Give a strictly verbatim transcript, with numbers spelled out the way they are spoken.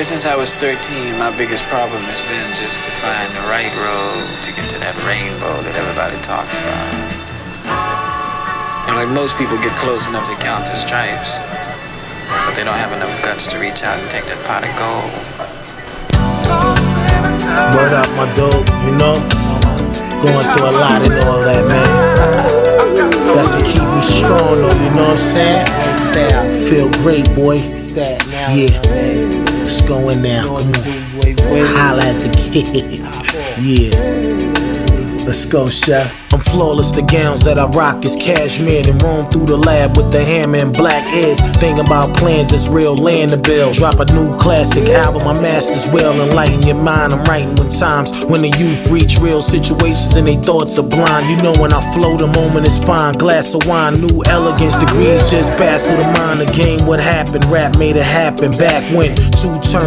since I was thirteen, my biggest problem has been just to find the right road to get to that rainbow that everybody talks about. And like most people get close enough to count the stripes, but they don't have enough guts to reach out and take that pot of gold. Word up, my dude, you know? Going through a lot and all that, man. That's what keep me strong, though, you know what I'm saying? Feel great, boy. Yeah, it's going now. Come on. Holla at the kid. Yeah. Let's go, chef. I'm flawless, the gowns that I rock is cashmere. And roam through the lab with the hammer and black ears. Thinking about plans that's real, land to build. Drop a new classic album, my master's will. Enlighten your mind, I'm writing when times when the youth reach real situations and they thoughts are blind. You know when I flow, the moment is fine. Glass of wine, new elegance, degrees just passed through the mind. The game, what happened, rap made it happen. Back when two turns